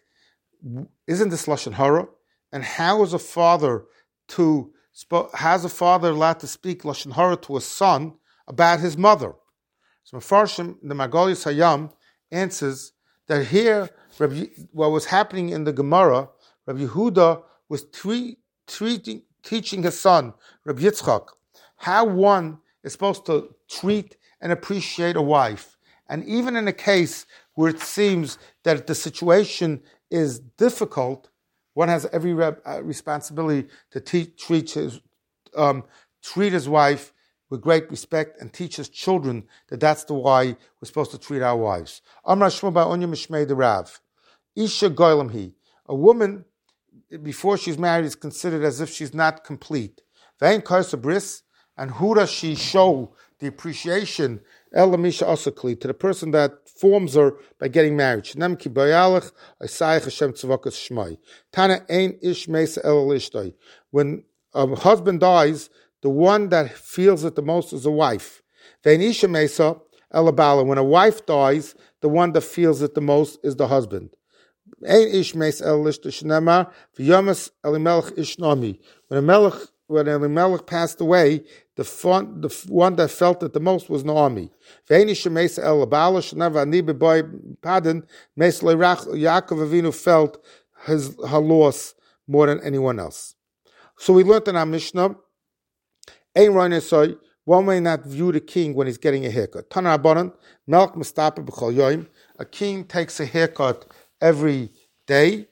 isn't this Lashon Hara? And how is a father to has a father allowed to speak Lashon Hara to a son about his mother? So Mefarshim, the Margolius Hayam, answers that here, Rabbi, what was happening in the Gemara, Rabbi Yehuda was tre- treating, teaching his son, Rabbi Yitzchak, how one is supposed to treat and appreciate a wife. And even in a case where it seems that the situation is difficult, one has every re- uh, responsibility to te- treat his um, treat his wife with great respect and teach his children that that's the way we're supposed to treat our wives. Amar Shmuel ba'onya mishmei de Rav. Isha goylam hi. A woman, before she's married, is considered as if she's not complete. Vein karsa bris, and who does she show the appreciation elamisha asakli to the person that forms her by getting married? Shnam ki bayalach asayich Hashem tzavakas shmai. Tana ein ish mesa el ishtay. When a husband dies, the one that feels it the most is a wife. Vein isha mesa el abala. When a wife dies, the one that feels it the most is the husband. Ein ish mesa el ishtay shnema v'yamas elimelech ishnami. When a melech When Elimelech passed away, the, fun, the one that felt it the most was Naomi. Yaakov Avinu felt his her loss more than anyone else. So we learned in our Mishnah, one may not view the king when he's getting a haircut. A king takes a haircut every day.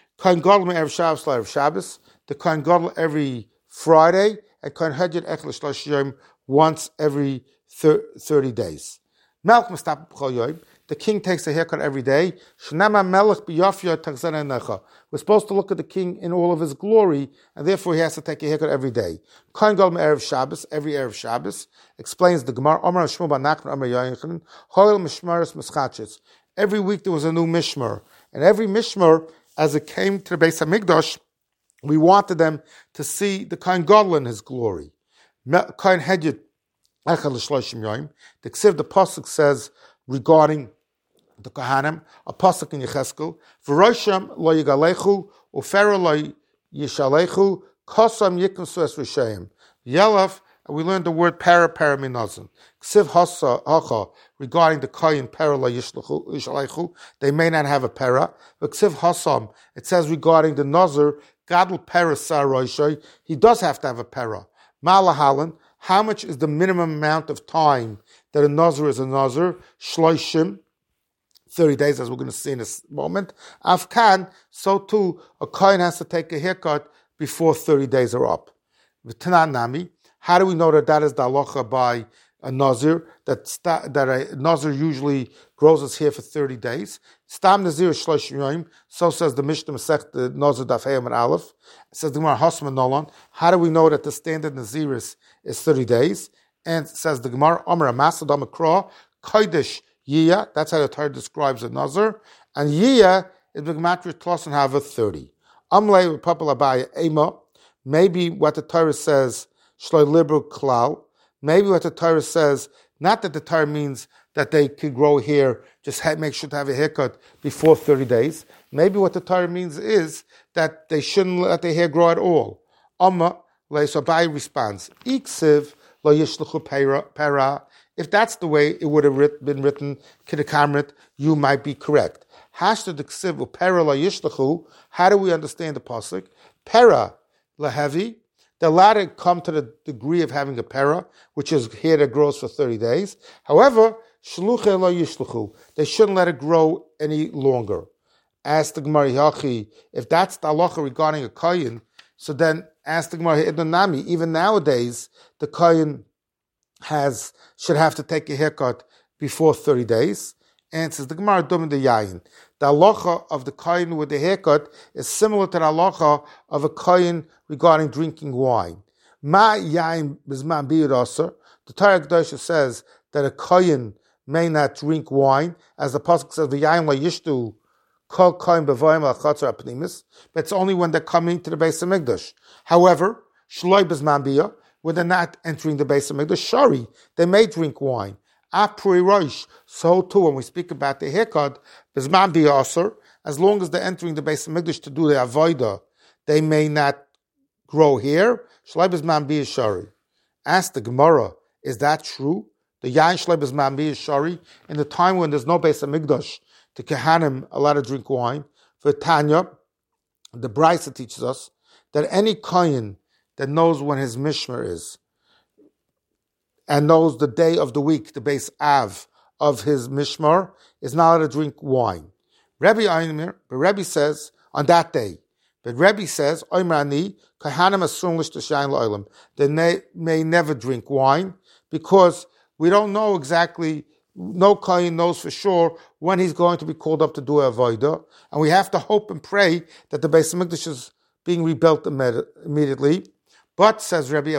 The Kohen Gadol every Friday, and Kohen Hedjed Echel Shlosh Yom once every thirty days. Melech Mistapeh B'chol Yom. The king takes a haircut every day. Shnama Melech B'Yafya Tachzana Necha. We're supposed to look at the king in all of his glory, and therefore he has to take a haircut every day. Kohen Gadol Erev Shabbos, every Erev Shabbos, explains the Gemara. Omer Shmuel Bar Nachman Omer Yochanan Hoil Mishmaris Mischatches. Every week there was a new mishmar, and every mishmar, as it came to the Beis Hamikdash, we wanted them to see the Kohen Gadol in his glory. Kohen Hedjed Echel Shloshim Yom. The Ksiv, the pasuk says regarding the Kohanim, a pasuk in Yecheskel, V'rosham lo yigalechu, ufera lo yishalechu, kosam yiknsu es rishayim. Yelav, and we learned the word para para minazim. Ksiv hasa hacha, regarding the Kohen para lo yishalechu, they may not have a para. But Ksiv hasam, it says regarding the Nazir, Gadol para saroishay, he does have to have a para. Malahalan, how much is the minimum amount of time that a Nazir is a Nazir? Shloishim, thirty days, as we're going to see in this moment. Afkan, so too, a Kohen has to take a haircut before thirty days are up. V'tanan nami, how do we know that that is the halacha by a Nazir, that sta- that a Nazir usually grows his hair for thirty days? Stam Nazir Shloshim Yom, so says the Mishnah Masech, the Nazir Daf Heyam and Aleph. It says the Gemara Hasman Nolan. How do we know that the standard Naziris is thirty days? And it says the Gemara Omer Amasad Amakra Kodesh Yiyah. That's how the Torah describes a Nazir. And Yiyah is B'gematria Tlosan Hava thirty. Amlei with Papa Labaya Ema. Maybe what the Torah says Shloi Libru Klal. Maybe what the Torah says, not that the Torah means that they could grow hair, just have, make sure to have a haircut before thirty days. Maybe what the Torah means is that they shouldn't let their hair grow at all. Amma, so Abai responds, Iksiv lo yishluchu para. If that's the way it would have writ, been written, Kidakamrit, you might be correct. Hashta diksiv para lo yishluchu. How do we understand the pasuk? Para lahevi. The latter come to the degree of having a para, which is hair that grows for thirty days. However, shluche lo yishluchu, they shouldn't let it grow any longer. Ask the Gemara Yachi, if that's the halacha regarding a kohen, so then ask the Gemara Nami. Even nowadays, the kohen has should have to take a haircut before thirty days. And says the Gemara Dum the Yayin. The halacha of the kohen with the haircut is similar to the halacha of a kohen regarding drinking wine. Ma yayin bizman biyudaser. The Torah Kedosha says that a kohen may not drink wine, as the pasuk says, "V'yayin la yishtu kol kohen b'voyim la'chatzar apnimis." But it's only when they're coming to the Beis Hamikdash. However, shloi bizman biyah, when they're not entering the Beis Hamikdash, shari, they may drink wine. Apri roish. So too, when we speak about the haircut, bizman biyudaser, as long as they're entering the Beis Hamikdash to do the avodah, they may not grow hair. Shloi bizman biyah shari. Ask the Gemara, is that true? The yain shloi bizman biyah shari, in the time when there's no Beis Hamikdash, the Kehanim allowed to drink wine. For Tanya, the Brisa teaches us that any kohen that knows when his mishmer is and knows the day of the week, the base av of his mishmar, is not allowed to drink wine. Rebbe Einmir, but Rebbe says on that day, but Rebbe says, Oimrani, Kahanim asum lish t'shayin la'olam, they may, may never drink wine because we don't know exactly, no kohen knows for sure when he's going to be called up to do a avodah, and we have to hope and pray that the Beis Hamikdash is being rebuilt immediately. But, says Rebbe,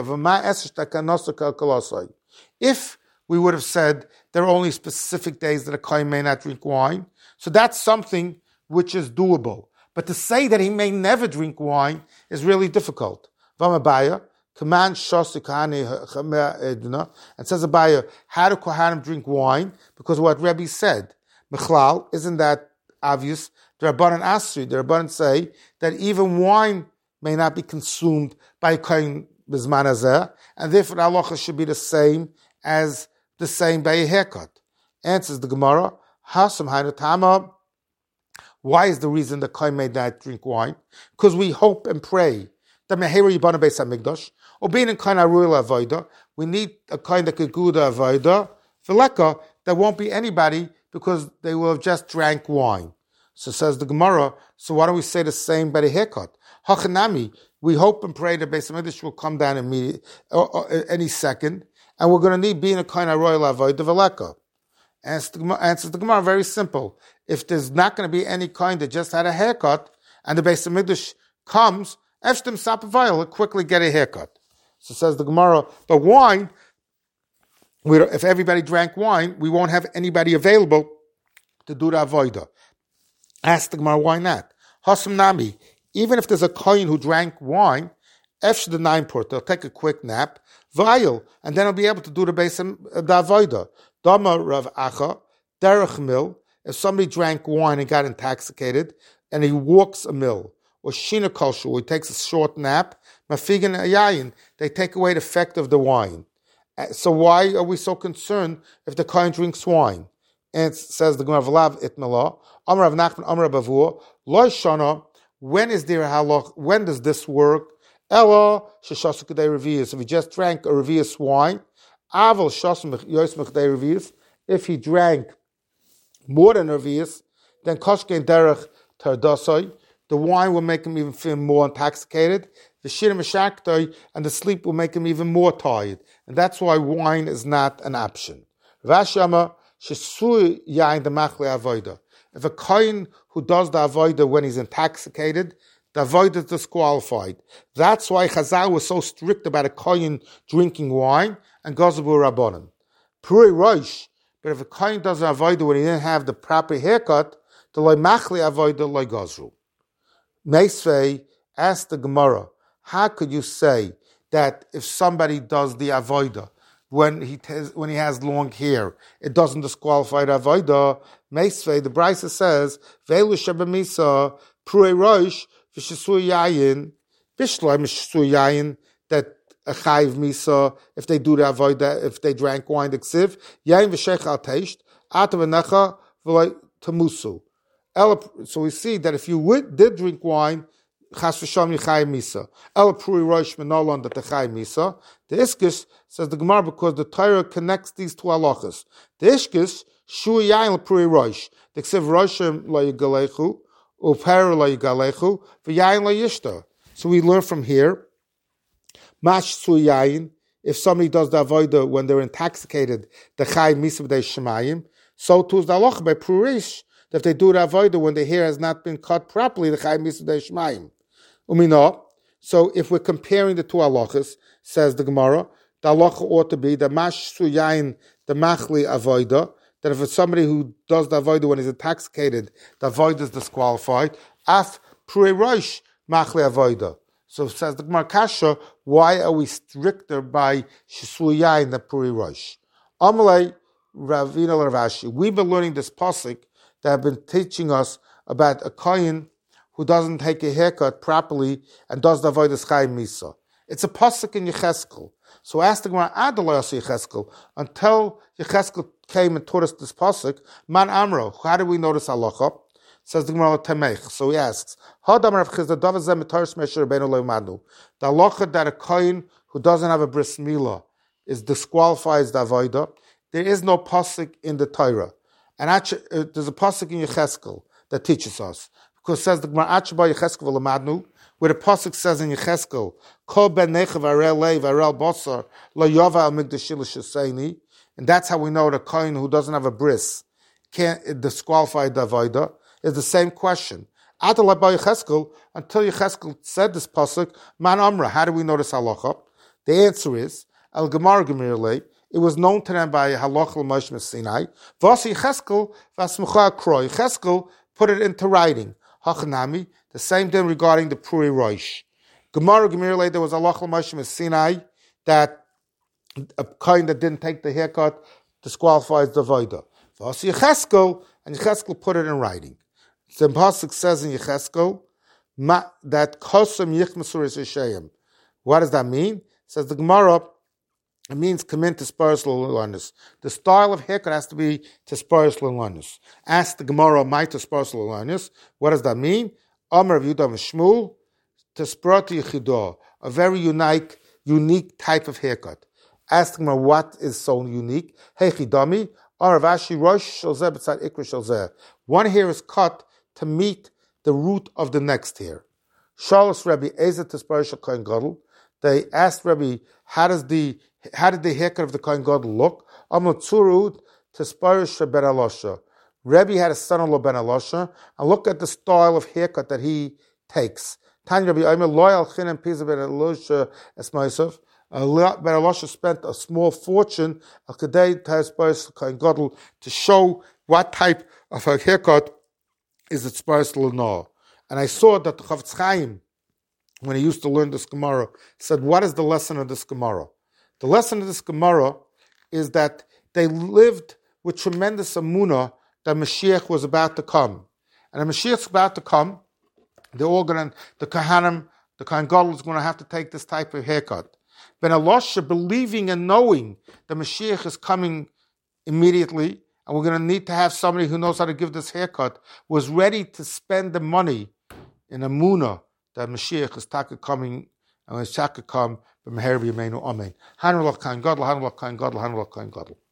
if we would have said there are only specific days that a kohen may not drink wine, so that's something which is doable. But to say that he may never drink wine is really difficult. Vamabaya, command Shosi Kahani, and says Abaya, how do Kohanim drink wine? Because what Rebbe said, Mechlal, isn't that obvious? The Rabbanan Asri, the Rabbanan say that even wine may not be consumed by a Kohen Bizman Hazeh, and therefore the halacha should be the same as the same by a haircut. Answers the Gemara, Hasam Hainu Tama. Why is the reason the kohen may not drink wine? Because we hope and pray that Mehera Yibana Beis Hamikdash, or being in kohen aruyel avoda, we need a kohen that could do the avoda. V'leka, there won't be anybody because they will have just drank wine. So says the Gemara. So why don't we say the same by the haircut? Hachanami, we hope and pray that Beis Hamikdash will come down immediately, or, or, any second, and we're going to need being a kohen aruyel avoda v'leka. Answers the Gemara, very simple. If there's not going to be any kind that just had a haircut, and the Beis Hamikdash comes, Efshtim Sapavayel will quickly get a haircut. So says the Gemara, but wine, we don't, if everybody drank wine, we won't have anybody available to do the avodah. Ask the Gemara, why not? Hasam Nami, even if there's a kohen who drank wine, Efsh the nine port, they'll take a quick nap, Vayel, and then he'll be able to do the Beis the avodah. Dama Rav Acha, Derech Mil, if somebody drank wine and got intoxicated, and he walks a mill, or Shina Kolshu, he takes a short nap, Mafigan Ayayin, they take away the effect of the wine. So why are we so concerned if the kohen drinks wine? And it says the Gemara V'lav Itmala, Amar Rav Nachman, Amar Rav Avua, Lo Shana, when is there a halach, when does this work? Ella, Sheshasuk Kedei Revius, if he just drank a Revius wine, Aval Shasum Yosmach Dei Revius, if he drank more than Revius, then Koshkein Derech Tardasoi, the wine will make him even feel more intoxicated. The Shir Meshaktoi, and the sleep will make him even more tired. And that's why wine is not an option. Vashama Shesui Yain the Machle Avoida. If a kohen who does the avoida when he's intoxicated, the avoida is disqualified. That's why Chazal was so strict about a kohen drinking wine and Gozabu Rabbanan. Puri Rosh, but if a kohen does an avoida when he didn't have the proper haircut, the loy machli avoida loy gozru. Meisvei asked the Gemara, how could you say that if somebody does the avoida when he tes, when he has long hair, it doesn't disqualify the avoida? Meisvei, the Brisa says, Veilu shebemisa puri rosh v'shesui yayin v'shloi m'shesui yayin, that a chayiv misa, if they do the avoida, if they drank wine, the ksiv, yayin v'shech al teisht, ata v'necha v'loi tamusu. So we see that if you would, did drink wine, chas v'sham yichayim misa. El prui rosh menolon that the chayim misa. The iskis, says the Gemara, because the Torah connects these two halachas. The iskis, shu yayin prui rosh. The ksiv roshim lo yigalechu, uper lo yigalechu, v'yayin lo yishta. So we learn from here, mash su yayin, if somebody does the avodah when they're intoxicated, the chayim misa b'dei shemayim, so too is the halacha by prurish, that if they do the avodah when the hair has not been cut properly, the chayim misa b'dei shemayim. Umino. So if we're comparing the two halachas, says the Gemara, the halacha ought to be the mash su yayin, the machli avodah, that if it's somebody who does the avodah when he's intoxicated, the avodah is disqualified. Af prui rosh machli avodah. So says the Gemara Kasha, why are we stricter by Shisui Yain than Puri Rosh? Amalei Ravina Ravashi. We've been learning this pasuk that have been teaching us about a kohen who doesn't take a haircut properly and does the avodas chayim misa. It's a pasuk in Yecheskel. So ask the Gemara, Adalay Yecheskel, until Yecheskel came and taught us this pasuk, Man Amro, how do we know this halacha? Says the Gemara Tamech. So he asks, Hadam Rav Chizda Davar Zeh Mitaris Moshe Rabbeinu Lo Yimadu. The halacha that a kohen who doesn't have a bris milah is disqualified as the avodah. There is no pasuk in the Torah, and actually, uh, there's a pasuk in Yecheskel that teaches us, because it says the Gemara Achba Yecheskel V'Lamadnu, where the pasuk says in Yecheskel, Kol ben nechav arel leiv arel basar lo yava al migdashil sheseini, and that's how we know the kohen who doesn't have a bris can't disqualify the avodah. Is the same question. Until Yecheskel said this pasuk, Man Amra, how do we know this halacha? The answer is, El Gemara Gemirle, it was known to them by halacha l'Moshe Sinai. Vas Yecheskel v'asmucha kroi. Yecheskel put it into writing. Hachanami, the same thing regarding the Puri Rosh. Gemara Gemirle, there was halacha l'Moshe Sinai that a kohen that didn't take the haircut disqualifies the avodah. Vas Yecheskel, and Yecheskel put it in writing. The pasuk says in Yecheskel that kosam yichmasur is yishayim. What does that mean? It says the Gemara, it means commit to sparis l'lulanus. The style of haircut has to be to sparis l'lulanus. Ask the Gemara, my to sparis l'lulanus. What does that mean? Amar of Yudah Shmuel to sprati yichidah, a very unique, unique type of haircut. Ask the Gemara, what is so unique? Hey chidami, Amar Vashi rosh shalzeh b'tzad ikra shalzeh. One hair is cut to meet the root of the next hair. Shalos Rabbi Ezer Tisparishal Kohen Gadol. They asked Rabbi, how does the how did the haircut of the Kohen Gadol look? Amnotzurut Tisparish Ben Elosha. Rabbi had a son-in-law Ben Elosha, and look at the style of haircut that he takes. Tanya Rabbi Omer loyal chinem pizah Ben Elosha esmaisov. Ben Elosha spent a small fortune al kadei Tisparish Kohen Gadol to show what type of a haircut is it sparis l'no. And I saw that the Chavetz Chaim, when he used to learn this Gemara, said, what is the lesson of this Gemara? The lesson of this Gemara is that they lived with tremendous emunah that Mashiach was about to come. And when Mashiach's about to come, they're all going to, the Kohanim, the Kohen Gadol is going to have to take this type of haircut. Ben Elosha, believing and knowing that Mashiach is coming immediately, and we're going to need to have somebody who knows how to give this haircut, was ready to spend the money in emunah that Mashiach is taka coming, and when Shaka come, b'meher b'yameinu amen. Hanu l'kain gadol, hanu l'kain gadol, hanu l'kain gadol.